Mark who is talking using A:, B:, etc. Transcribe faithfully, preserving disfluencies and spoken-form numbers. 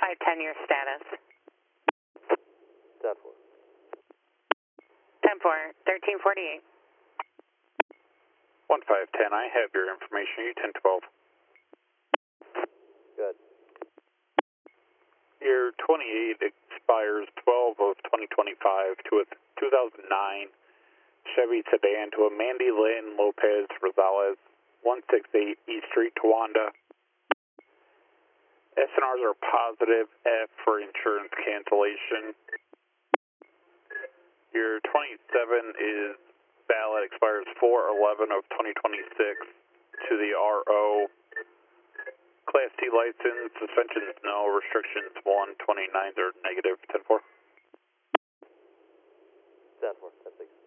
A: five ten, your status.
B: ten four.
A: ten four, thirteen forty-eight.
C: one five ten, I have your information, U ten twelve.
B: Good.
C: Your twenty-eight expires twelve of twenty twenty-five to a two thousand nine Chevy sedan to a Mandy Lynn Lopez Rosales, one sixty-eight East Street, Towanda. S N Rs are positive, F for insurance cancellation. Your twenty-seven is valid, expires four eleven of twenty twenty-six to the R O. Class T license, suspensions no, restrictions one, twenty-nines are negative, ten four.
B: ten four, ten six.